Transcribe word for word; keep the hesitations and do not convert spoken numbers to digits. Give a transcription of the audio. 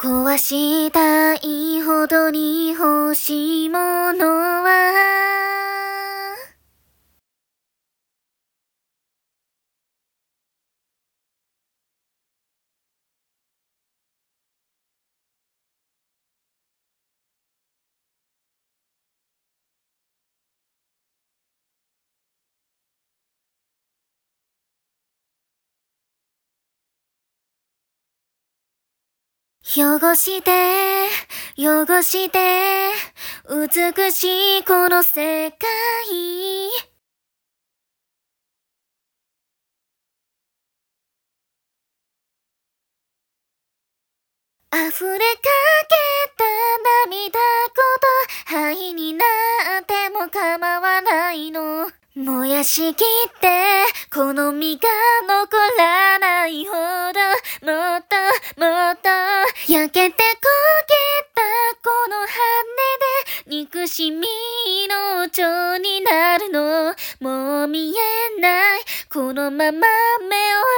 壊したいほどに欲しいものは汚して汚して美しいこの世界溢れかけた涙ごと灰になっても構わないの燃やしきってこの身が残らないほどもっともっと焼けて焦げたこの羽で憎しみの蝶になるのもう見えないこのまま目を